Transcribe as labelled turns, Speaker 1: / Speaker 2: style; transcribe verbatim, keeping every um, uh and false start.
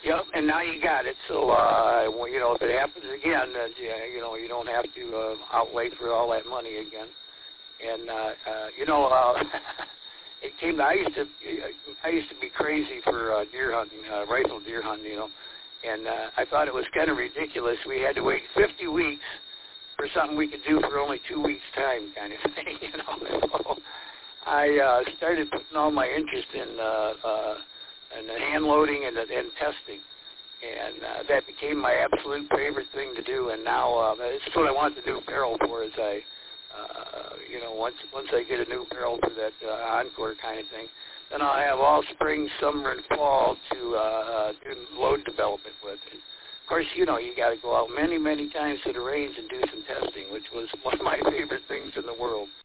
Speaker 1: Yep, and now you got it. So, uh, well, you know, if it happens again, uh, you know, you don't have to uh, outlay for all that money again. And, uh, uh, you know, uh, it came, I used to, I used to be crazy for uh, deer hunting, uh, rifle deer hunting, you know. And uh, I thought it was kind of ridiculous. We had to wait fifty weeks for something we could do for only two weeks' time, kind of thing, you know. So I uh, started putting all my interest in uh, uh, in the hand loading and, and testing, and uh, that became my absolute favorite thing to do. And now uh, it's what I want the new barrel for. Is I, uh, you know, once once I get a new barrel for that uh, Encore kind of thing, then I'll have all spring, summer, and fall to uh, uh, do load development with it. Of course, you know, you got to go out many, many times to the range and do some testing, which was one of my favorite things in the world.